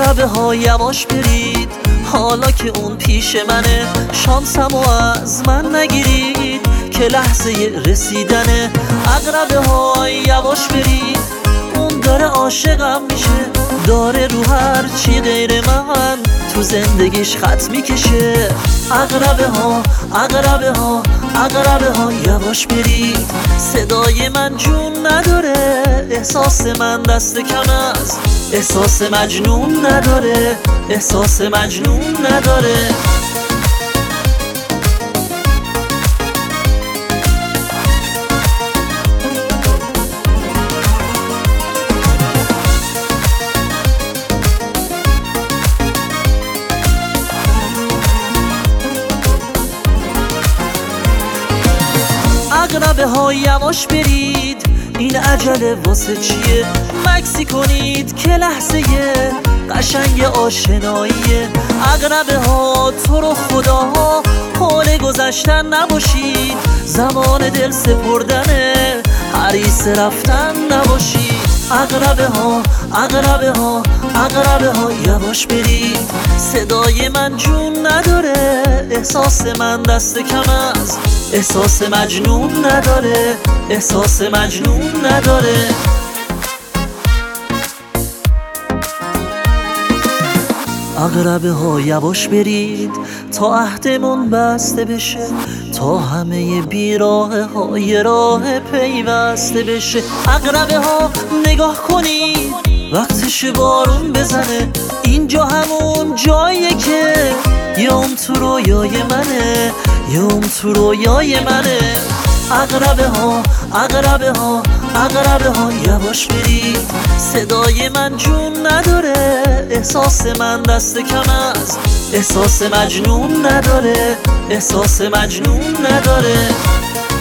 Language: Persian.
عقربه ها یواش برید حالا که اون پیش منه، شانسمو از من نگیرید که لحظه رسیدنه. عقربه ها یواش برید، اون داره عاشقم میشه، داره رو هر چی غیر من تو زندگیش خط میکشه. عقربه ها عقربه ها عقربه ها یواش برید، صدای من جون نداره، احساس من دست کم است، احساس مجنون نداره، احساس مجنون نداره. عقربه ها یواش برید، این عجله واسه چیه؟ مکسی کنید که لحظه قشنگ آشناییه. عقربه ها تو رو خدا حال گذشتن نباشید، زمان دل سپردنه، حریص رفتن نباشید. عقربه ها عقربه ها عقربه ها یواش برید، صدای من جون نداره، احساس من دست کم است، احساس مجنون نداره، احساس مجنون نداره. عقربه ها یواش برید تا عهدمون بسته بشه، تا همه بیراه های راه پیوسته بشه. عقربه ها نگاه کنید وقتش بارون بزنه، اینجا همون جاییه که یه اون تو رویای منه، یه اون تو رویای منه. عقربه ها عقربه ها عقربه ها یواش برید، صدای من جون نداره، احساس من دست کم است، احساس مجنون نداره، احساس مجنون نداره.